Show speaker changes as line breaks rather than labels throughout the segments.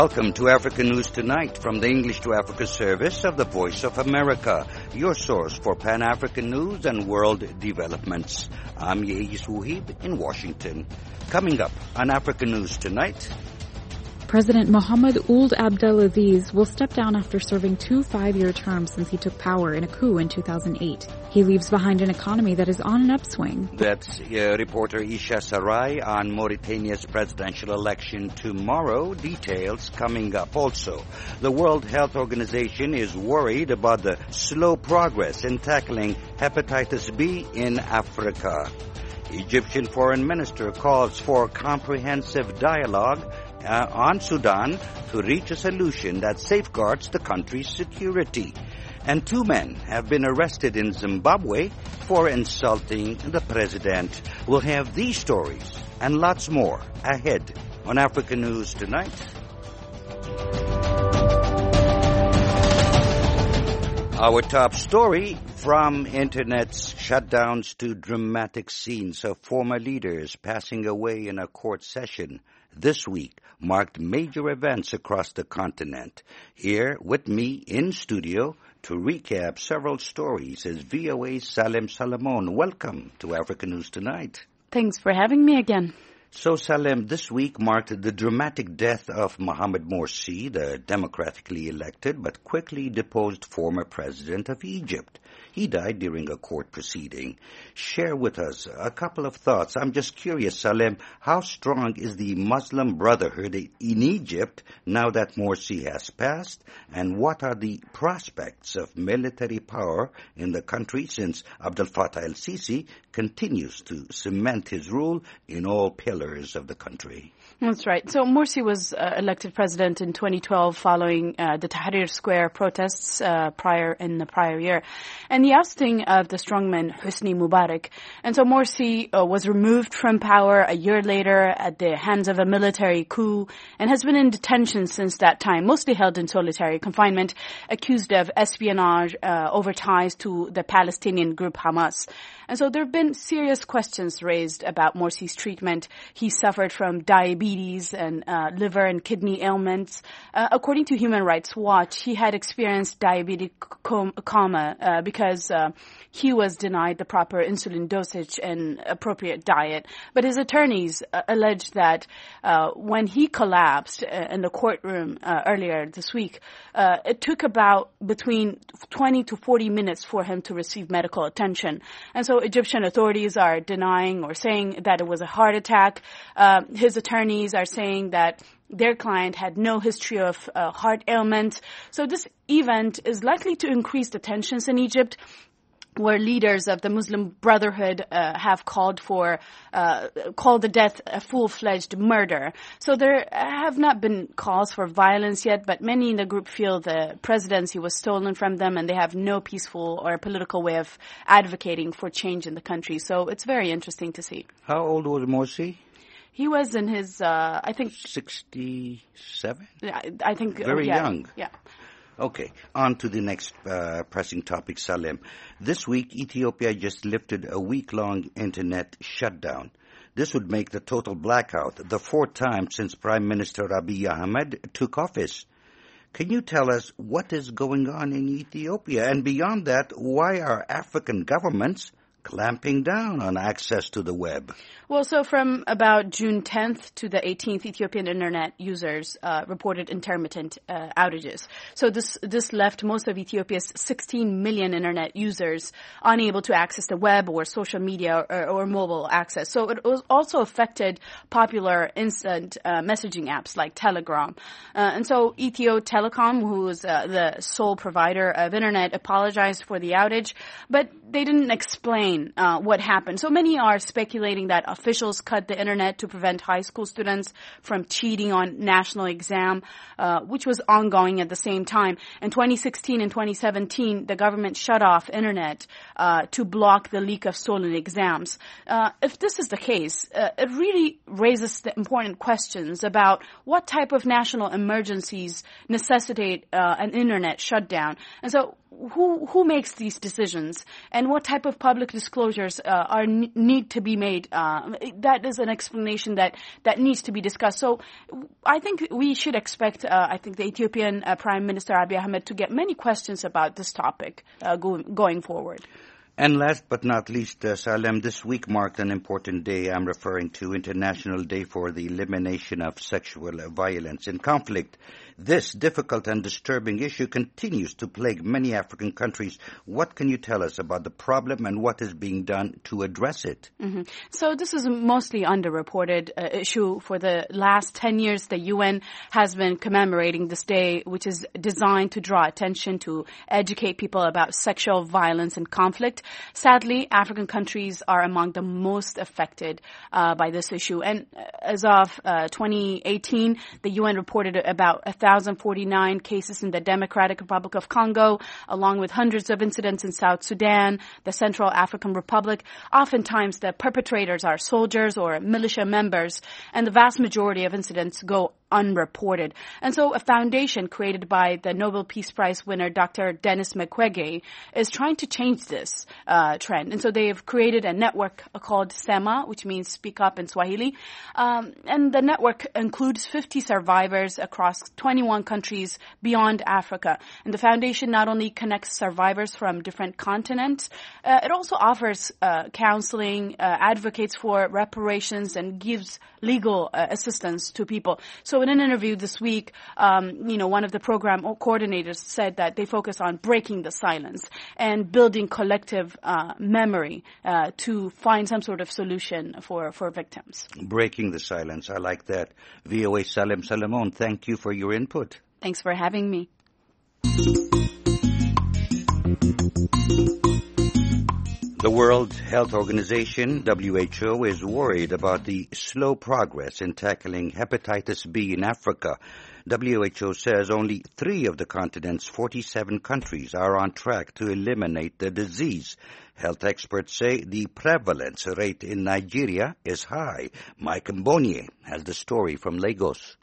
Welcome to Africa News Tonight from the English to Africa service of the Voice of America, your source for Pan-African news and world developments. I'm Yeis Wuhib in Washington. Coming up on Africa News Tonight,
President Mohamed Ould Abdelaziz will step down after serving 2 5-year terms since he took power in a coup in 2008. He leaves behind an economy that is on an upswing.
That's reporter Isha Sarai on Mauritania's presidential election tomorrow. Details coming up. Also, the World Health Organization is worried about the slow progress in tackling hepatitis B in Africa. Egyptian Foreign Minister calls for comprehensive dialogue on Sudan to reach a solution that safeguards the country's security. And 2 men have been arrested in Zimbabwe for insulting the president. We'll have these stories and lots more ahead on Africa News Tonight. Our top story, from internet's shutdowns to dramatic scenes of former leaders passing away in a court session, this week marked major events across the continent. Here with me in studio to recap several stories is VOA's Salem Salamon. Welcome to Africa News Tonight.
Thanks for having me again.
So, Salem, this week marked the dramatic death of Mohamed Morsi, the democratically elected but quickly deposed former president of Egypt. He died during a court proceeding. Share with us a couple of thoughts. I'm just curious, Salem, how strong is the Muslim Brotherhood in Egypt now that Morsi has passed? And what are the prospects of military power in the country since Abdel Fattah el-Sisi continues to cement his rule in all pillars of the country?
That's right. So Morsi was elected president in 2012 following the Tahrir Square protests in the prior year, and the ousting of the strongman Hosni Mubarak. And so Morsi was removed from power a year later at the hands of a military coup and has been in detention since that time, mostly held in solitary confinement, accused of espionage over ties to the Palestinian group Hamas. And so there have been serious questions raised about Morsi's treatment. He suffered from diabetes and liver and kidney ailments. According to Human Rights Watch, he had experienced diabetic coma because he was denied the proper insulin dosage and appropriate diet. But his attorneys alleged that when he collapsed in the courtroom earlier this week, it took about between 20 to 40 minutes for him to receive medical attention. And so Egyptian authorities are denying or saying that it was a heart attack. His attorneys are saying that their client had no history of heart ailment. So this event is likely to increase the tensions in Egypt, where leaders of the Muslim Brotherhood have called the death a full-fledged murder. So there have not been calls for violence yet, but many in the group feel the presidency was stolen from them and they have no peaceful or political way of advocating for change in the country. So it's very interesting to see.
How old was Morsi?
He was in his, I think...
67?
I think...
Very young.
Yeah.
Okay, on to the next pressing topic, Salem. This week, Ethiopia just lifted a week-long internet shutdown. This would make the total blackout the 4th time since Prime Minister Abiy Ahmed took office. Can you tell us what is going on in Ethiopia? And beyond that, why are African governments clamping down on access to the web?
Well, so from about June 10th to the 18th, Ethiopian internet users reported intermittent outages. So this left most of Ethiopia's 16 million internet users unable to access the web or social media or mobile access. So it also affected popular instant messaging apps like Telegram. And so Ethio Telecom, who is the sole provider of internet, apologized for the outage, but they didn't explain what happened. So many are speculating that officials cut the internet to prevent high school students from cheating on national exam, which was ongoing at the same time. In 2016 and 2017, the government shut off internet to block the leak of stolen exams. If this is the case, it really raises the important questions about what type of national emergencies necessitate an internet shutdown. And so who makes these decisions and what type of public disclosures need to be made. That is an explanation that needs to be discussed. So I think we should expect, the Ethiopian Prime Minister Abiy Ahmed to get many questions about this topic going forward.
And last but not least, Salem, this week marked an important day. I'm referring to International Day for the Elimination of Sexual Violence in Conflict. This difficult and disturbing issue continues to plague many African countries. What can you tell us about the problem and what is being done to address it?
Mm-hmm. So this is a mostly underreported issue. For the last 10 years, the UN has been commemorating this day, which is designed to draw attention to educate people about sexual violence and conflict. Sadly, African countries are among the most affected by this issue. And as of 2018, the UN reported about 1,049 cases in the Democratic Republic of Congo, along with hundreds of incidents in South Sudan, the Central African Republic. Oftentimes, the perpetrators are soldiers or militia members, and the vast majority of incidents go unreported. And so a foundation created by the Nobel Peace Prize winner Dr. Denis Mukwege is trying to change this trend. And so they have created a network called SEMA, which means Speak Up in Swahili. And the network includes 50 survivors across 21 countries beyond Africa. And the foundation not only connects survivors from different continents, it also offers counseling, advocates for reparations, and gives legal assistance to people. So in an interview this week, one of the program coordinators said that they focus on breaking the silence and building collective memory to find some sort of solution for victims. Breaking
the silence. I like that. VOA Salem Salamon, thank you for your input.
Thanks for having me.
The World Health Organization, WHO, is worried about the slow progress in tackling hepatitis B in Africa. WHO says only 3 of the continent's 47 countries are on track to eliminate the disease. Health experts say the prevalence rate in Nigeria is high. Mike Mbonye has the story from Lagos.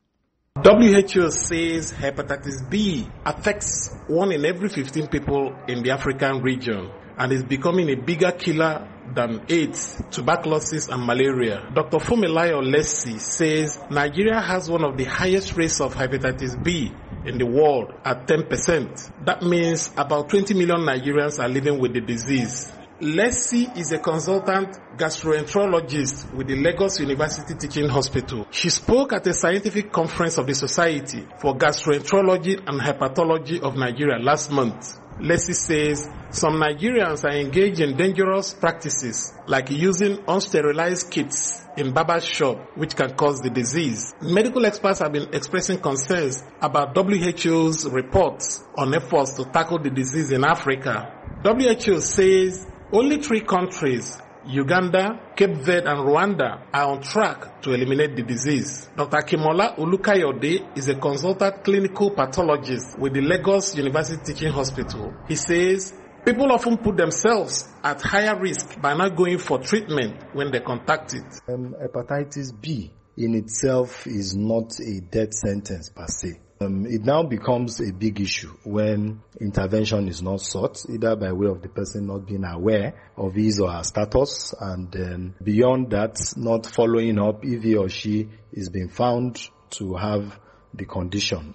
WHO says hepatitis B affects 1 in every 15 people in the African region and is becoming a bigger killer than AIDS, tuberculosis, and malaria. Dr. Fumilayo Lessi says Nigeria has one of the highest rates of hepatitis B in the world at 10%. That means about 20 million Nigerians are living with the disease. Lessi is a consultant gastroenterologist with the Lagos University Teaching Hospital. She spoke at a scientific conference of the Society for Gastroenterology and Hepatology of Nigeria last month. Lessi says some Nigerians are engaged in dangerous practices like using unsterilized kits in barber shop, which can cause the disease. Medical experts have been expressing concerns about WHO's reports on efforts to tackle the disease in Africa. WHO says only 3 countries, Uganda, Cape Verde, and Rwanda, are on track to eliminate the disease. Dr. Kimola Olukayode is a consultant clinical pathologist with the Lagos University Teaching Hospital. He says people often put themselves at higher risk by not going for treatment when they contact it.
Hepatitis B in itself is not a death sentence per se. It now becomes a big issue when intervention is not sought, either by way of the person not being aware of his or her status, and beyond that, not following up if he or she is being found to have the condition.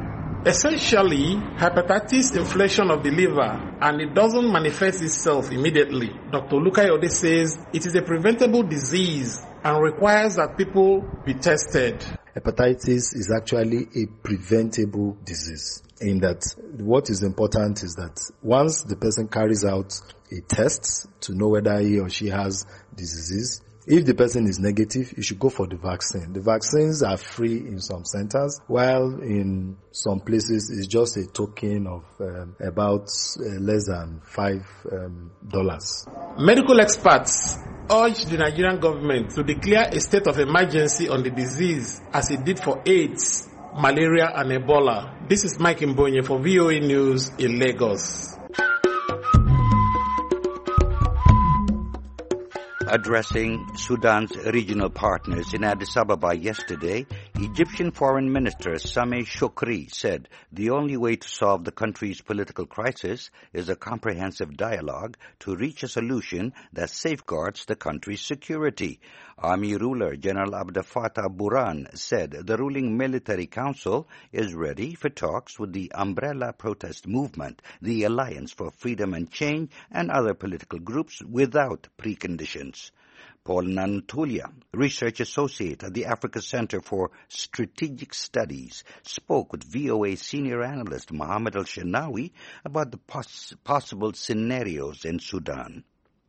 Essentially, hepatitis inflammation of the liver, and it doesn't manifest itself immediately. Dr. Olukayode says it is a preventable disease and requires that people be tested.
Hepatitis is actually a preventable disease, in that what is important is that once the person carries out a test to know whether he or she has the disease, if the person is negative, you should go for the vaccine. The vaccines are free in some centers, while in some places it's just a token of about less than $5.
Medical experts urge the Nigerian government to declare a state of emergency on the disease as it did for AIDS, malaria, and Ebola. This is Mike Mbonye for VOA News in Lagos.
Addressing Sudan's regional partners in Addis Ababa yesterday, Egyptian Foreign Minister Sameh Shoukry said the only way to solve the country's political crisis is a comprehensive dialogue to reach a solution that safeguards the country's security. Army ruler General Abdel Fattah Burhan said the ruling military council is ready for talks with the umbrella protest movement, the Alliance for Freedom and Change, and other political groups without preconditions. Paul Nantulia, research associate at the Africa Center for Strategic Studies, spoke with VOA senior analyst Mohammed Al-Shenawi about the possible scenarios in Sudan.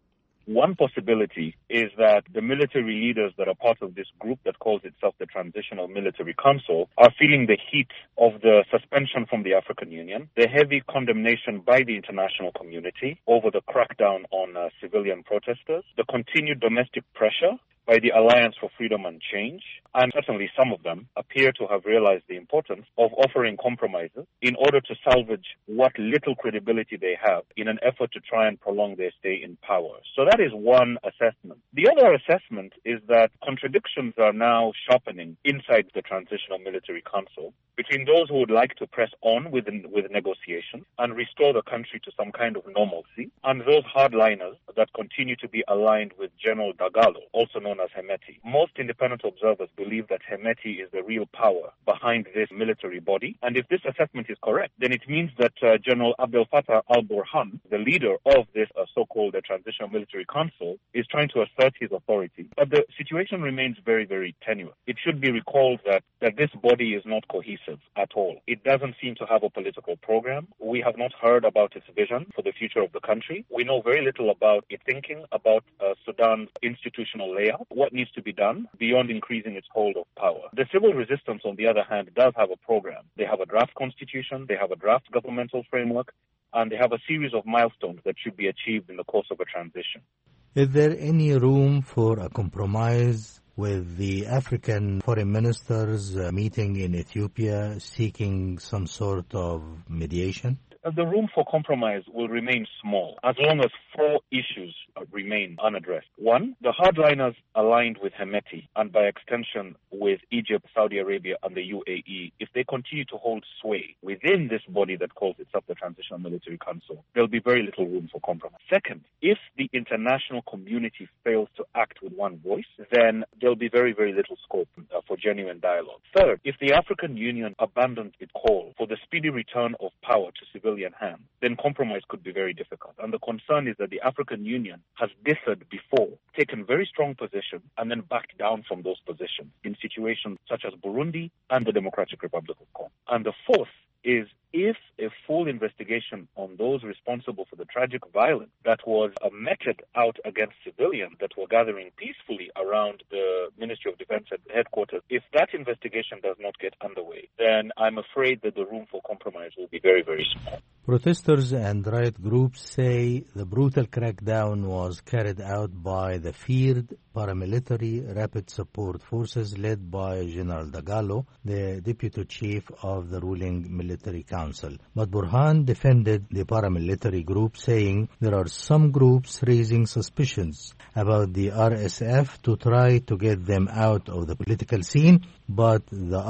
One possibility is that the military leaders that are part of this group that calls itself the Transitional Military Council are feeling the heat of the suspension from the African Union, the heavy condemnation by the international community over the crackdown on civilian protesters, the continued domestic pressure by the Alliance for Freedom and Change, and certainly some of them appear to have realized the importance of offering compromises in order to salvage what little credibility they have in an effort to try and prolong their stay in power. So that is one assessment. The other assessment is that contradictions are now sharpening inside the Transitional Military Council between those who would like to press on with negotiations and restore the country to some kind of normalcy, and those hardliners that continue to be aligned with General Dagalo, also known as Hemeti. Most independent observers believe that Hemeti is the real power behind this military body, and if this assessment is correct, then it means that General Abdel Fattah al-Burhan, the leader of this so-called Transitional Military Council, is trying to assert his authority. But the situation remains very, very tenuous. It should be recalled that this body is not cohesive at all. It doesn't seem to have a political program. We have not heard about its vision for the future of the country. We know very little about its thinking about Sudan's institutional layout, what needs to be done beyond increasing its hold of power. The civil resistance, on the other hand, does have a program. They have a draft constitution, they have a draft governmental framework, and they have a series of milestones that should be achieved in the course of a transition.
Is there any room for a compromise with the African foreign ministers meeting in Ethiopia seeking some sort of mediation?
The room for compromise will remain small as long as four issues remain unaddressed. One, the hardliners aligned with Hemeti and by extension with Egypt, Saudi Arabia and the UAE, if they continue to hold sway within this body that calls itself the Transitional Military Council, there'll be very little room for compromise. Second, if the international community fails to act with one voice, then there'll be very, very little scope for genuine dialogue. Third, if the African Union abandons its call for the speedy return of power to civilian hands, then compromise could be very difficult. And the concern is that the African Union has differed before, taken very strong positions, and then backed down from those positions in situations such as Burundi and the Democratic Republic of Congo. And the fourth is if a full investigation on those responsible for the tragic violence that was meted out against civilians that were gathering peacefully around the Ministry of Defense headquarters, if that investigation does not get underway, then I'm afraid that the room for compromise will be very, very small.
Protesters and riot groups say the brutal crackdown was carried out by the feared paramilitary rapid support forces led by General Dagalo, the deputy chief of the ruling military council. But Burhan defended the paramilitary group, saying there are some groups raising suspicions about the RSF to try to get them out of the political scene, but the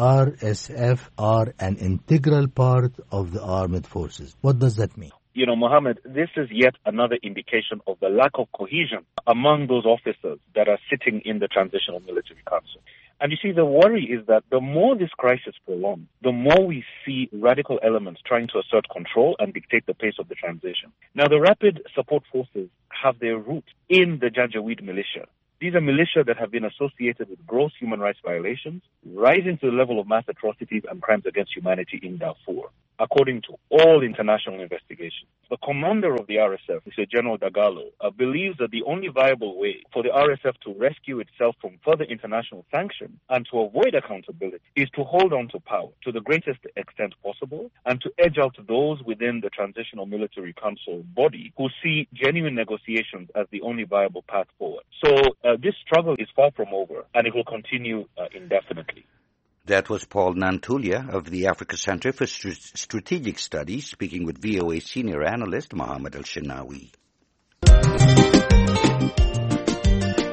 RSF are an integral part of the armed forces. What does that mean?
You know, Mohammed, this is yet another indication of the lack of cohesion among those officers that are sitting in the Transitional Military Council. And you see, the worry is that the more this crisis prolongs, the more we see radical elements trying to assert control and dictate the pace of the transition. Now, the rapid support forces have their roots in the Janjaweed militia. These are militia that have been associated with gross human rights violations, rising to the level of mass atrocities and crimes against humanity in Darfur, according to all international investigations. The commander of the RSF, Mr. General Dagalo, believes that the only viable way for the RSF to rescue itself from further international sanction and to avoid accountability is to hold on to power to the greatest extent possible and to edge out those within the Transitional Military Council body who see genuine negotiations as the only viable path forward. So this struggle is far from over, and it will continue indefinitely.
That was Paul Nantulia of the Africa Center for Strategic Studies speaking with VOA senior analyst Mohammed Al-Shenawi.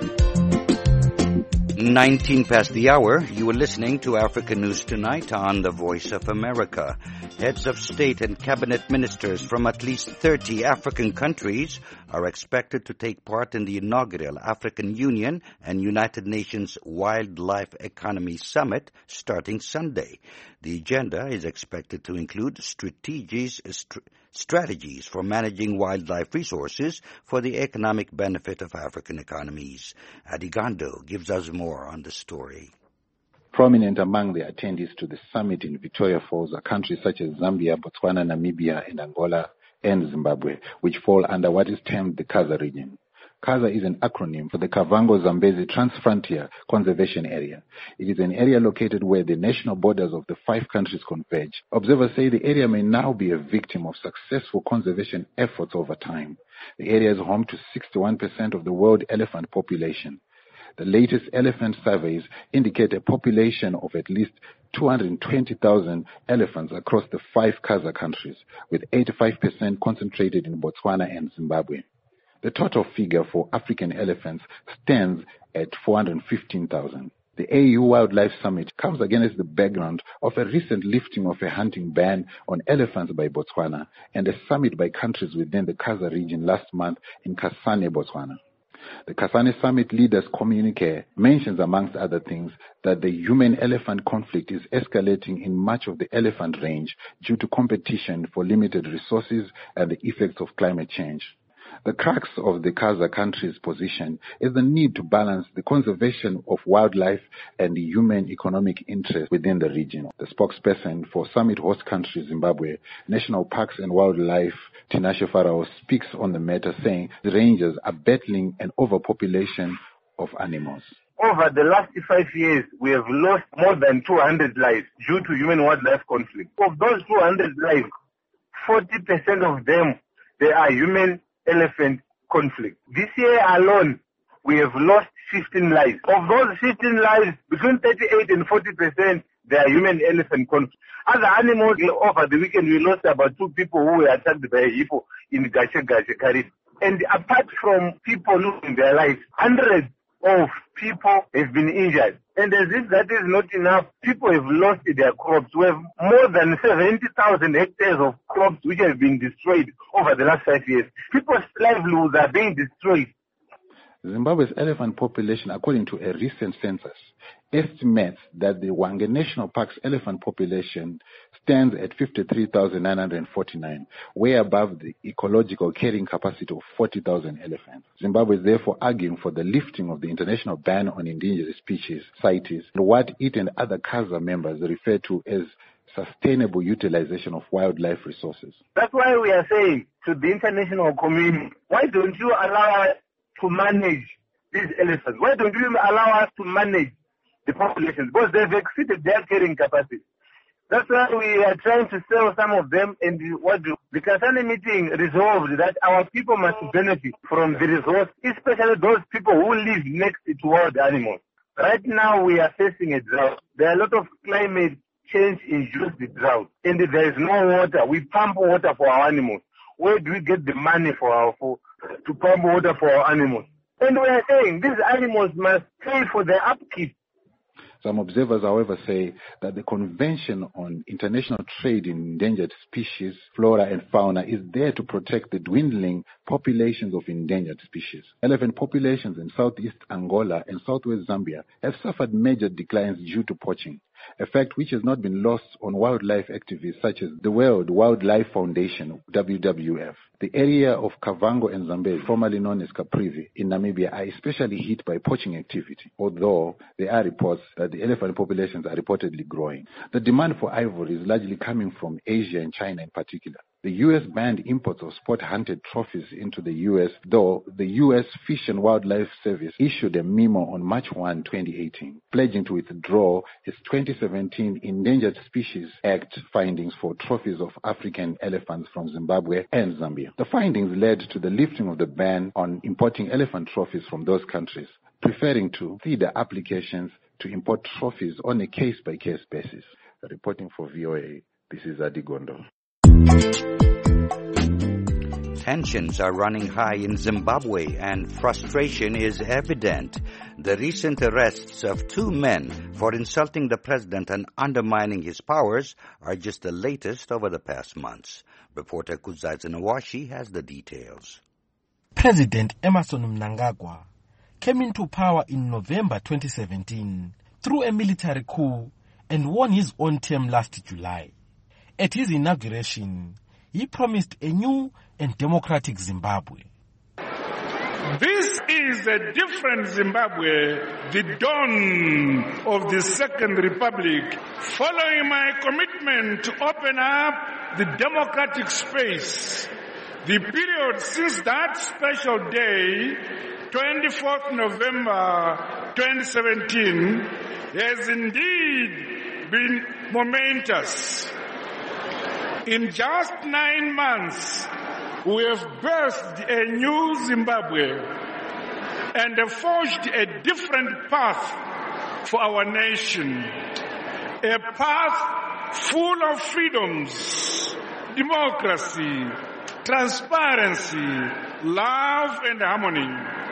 19 past the hour, you are listening to Africa News Tonight on the Voice of America. Heads of state and cabinet ministers from at least 30 African countries are expected to take part in the inaugural African Union and United Nations Wildlife Economy Summit starting Sunday. The agenda is expected to include strategies for managing wildlife resources for the economic benefit of African economies. Adigando gives us more on the story.
Prominent among the attendees to the summit in Victoria Falls are countries such as Zambia, Botswana, Namibia, and Angola, and Zimbabwe, which fall under what is termed the Kaza region. Kaza is an acronym for the Kavango-Zambezi Transfrontier Conservation Area. It is an area located where the national borders of the 5 countries converge. Observers say the area may now be a victim of successful conservation efforts over time. The area is home to 61% of the world elephant population. The latest elephant surveys indicate a population of at least 220,000 elephants across the 5 Kaza countries, with 85% concentrated in Botswana and Zimbabwe. The total figure for African elephants stands at 415,000. The AU Wildlife Summit comes against the background of a recent lifting of a hunting ban on elephants by Botswana and a summit by countries within the Kaza region last month in Kasane, Botswana. The Kasane Summit Leaders Communique mentions, amongst other things, that the human-elephant conflict is escalating in much of the elephant range due to competition for limited resources and the effects of climate change. The crux of the Kaza country's position is the need to balance the conservation of wildlife and the human economic interest within the region. The spokesperson for summit host country Zimbabwe, National Parks and Wildlife, Tinashe Farao, speaks on the matter, saying the rangers are battling an overpopulation of animals.
Over the last 5 years, we have lost more than 200 lives due to human-wildlife conflict. Of those 200 lives, 40% of them, they are human-elephant conflict. This year alone, we have lost 15 lives. Of those 15 lives, between 38 and 40%, they are human-elephant conflict. Other animals, over the weekend, we lost about 2 people who were attacked by a hippo in Gache, Karib. And apart from people losing their lives, hundreds of people have been injured. And as if that is not enough, people have lost their crops. We have more than 70,000 hectares of crops which have been destroyed over the last 5 years. People's livelihoods are being destroyed.
Zimbabwe's elephant population, according to a recent census, estimates that the Hwange National Park's elephant population stands at 53,949, way above the ecological carrying capacity of 40,000 elephants. Zimbabwe is therefore arguing for the lifting of the international ban on endangered species, CITES, and what it and other Kaza members refer to as sustainable utilization of wildlife resources.
That's why we are saying to the international community, why don't you allow us to manage these elephants? Why don't you allow us to manage the populations? Because they've exceeded their carrying capacity. That's why we are trying to sell some of them, and the Kasane meeting resolved that our people must benefit from the resource, especially those people who live next to wild animals. Right now we are facing a drought. There are a lot of climate change induced drought, and there is no water. We pump water for our animals. Where do we get the money to pump water for our animals? And we are saying these animals must pay for their upkeep.
Some observers, however, say that the Convention on International Trade in Endangered Species, Flora and Fauna is there to protect the dwindling populations of endangered species. Elephant populations in southeast Angola and southwest Zambia have suffered major declines due to poaching, a fact which has not been lost on wildlife activists such as the World Wildlife Foundation, WWF. The area of Kavango and Zambezi, formerly known as Caprivi, in Namibia, are especially hit by poaching activity, although there are reports that the elephant populations are reportedly growing. The demand for ivory is largely coming from Asia and China in particular. The U.S. banned imports of sport-hunted trophies into the U.S., though the U.S. Fish and Wildlife Service issued a memo on March 1, 2018, pledging to withdraw its 2017 Endangered Species Act findings for trophies of African elephants from Zimbabwe and Zambia. The findings led to the lifting of the ban on importing elephant trophies from those countries, preferring to feeder applications to import trophies on a case-by-case basis. Reporting for VOA, this is Adi Gondo.
Tensions are running high in Zimbabwe and frustration is evident. The recent arrests of 2 men for insulting the president and undermining his powers are just the latest over the past months. Reporter Kudzai Zinawashi has the details.
President Emmerson Mnangagwa came into power in November 2017 through a military coup and won his own term last July. At his inauguration, he promised a new and democratic Zimbabwe.
This is a different Zimbabwe, the dawn of the Second Republic, following my commitment to open up the democratic space. The period since that special day, 24th November 2017, has indeed been momentous. In just 9 months, we have birthed a new Zimbabwe and have forged a different path for our nation. A path full of freedoms, democracy, transparency, love and harmony.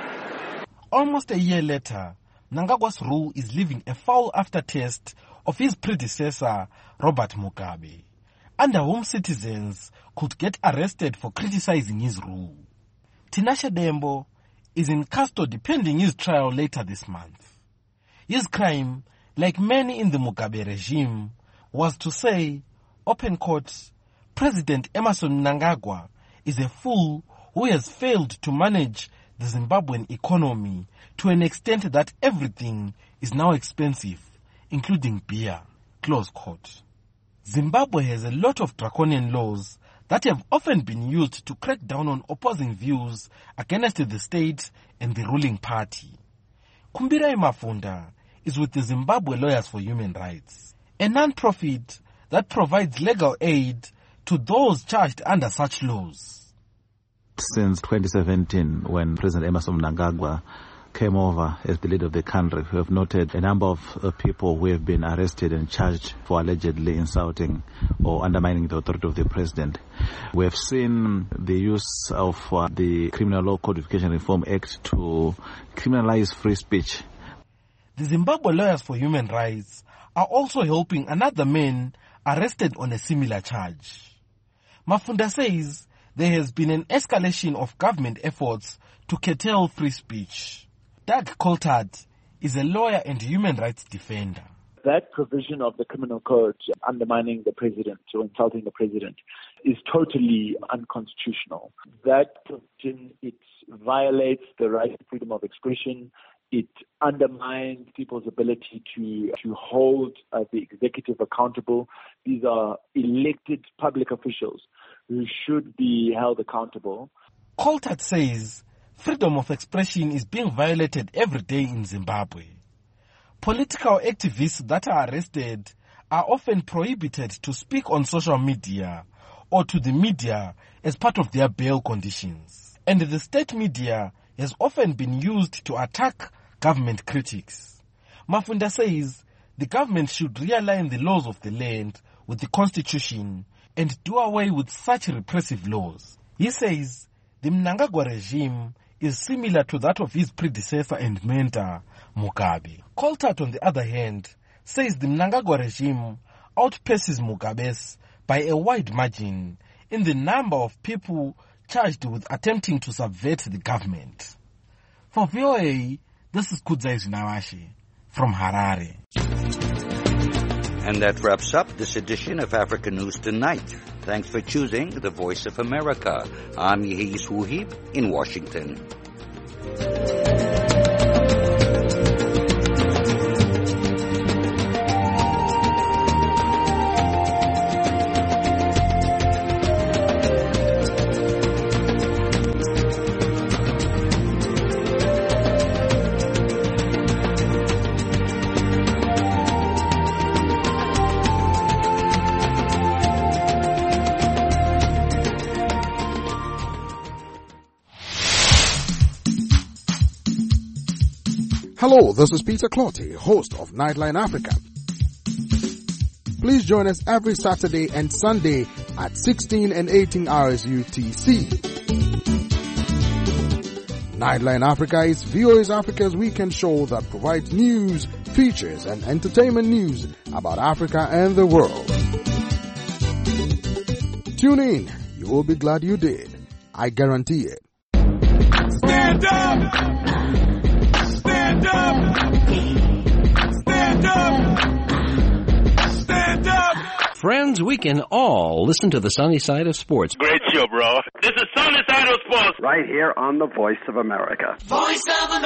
Almost a year later, Mnangagwa's rule is leaving a foul aftertaste of his predecessor, Robert Mugabe, under whom citizens could get arrested for criticizing his rule. Tinashe Dembo is in custody pending his trial later this month. His crime, like many in the Mugabe regime, was to say, open court, President Emmerson Mnangagwa is a fool who has failed to manage the Zimbabwean economy to an extent that everything is now expensive, including beer. Close quote. Zimbabwe has a lot of draconian laws that have often been used to crack down on opposing views against the state and the ruling party. Kumbirai Mafunda is with the Zimbabwe Lawyers for Human Rights, a non-profit that provides legal aid to those charged under such laws.
Since 2017, when President Emmerson Mnangagwa came over as the leader of the country, we have noted a number of people who have been arrested and charged for allegedly insulting or undermining the authority of the president. We have seen the use of the Criminal Law Codification Reform Act to criminalize free speech.
The Zimbabwe Lawyers for Human Rights are also helping another man arrested on a similar charge. Mafunda says there has been an escalation of government efforts to curtail free speech. Doug Coltart is a lawyer and human rights defender.
That provision of the criminal code undermining the president or insulting the president is totally unconstitutional. That provision, it violates the right to freedom of expression. It undermines people's ability to hold the executive accountable. These are elected public officials who should be held accountable.
Coltart says freedom of expression is being violated every day in Zimbabwe. Political activists that are arrested are often prohibited to speak on social media or to the media as part of their bail conditions. And the state media has often been used to attack government critics. Mafunda says the government should realign the laws of the land with the constitution and do away with such repressive laws. He says the Mnangagwa regime is similar to that of his predecessor and mentor, Mugabe. Coltart, on the other hand, says the Mnangagwa regime outpaces Mugabe's by a wide margin in the number of people charged with attempting to subvert the government. For VOA, this is Kudzai Zinawashi from Harare.
And that wraps up this edition of Africa News Tonight. Thanks for choosing the Voice of America. I'm Yehis Wuhib in Washington.
Hello, this is Peter Clotty, host of Nightline Africa. Please join us every Saturday and Sunday at 16 and 18 hours UTC. Nightline Africa is VOA's Africa's weekend show that provides news, features, and entertainment news about Africa and the world. Tune in. You will be glad you did. I guarantee it.
Stand up! Stand up! Stand up! Stand up!
Friends, we can all listen to the sunny side of sports.
Great show, bro. This is Sunny Side of Sports.
Right here on the Voice of America.
Voice of America.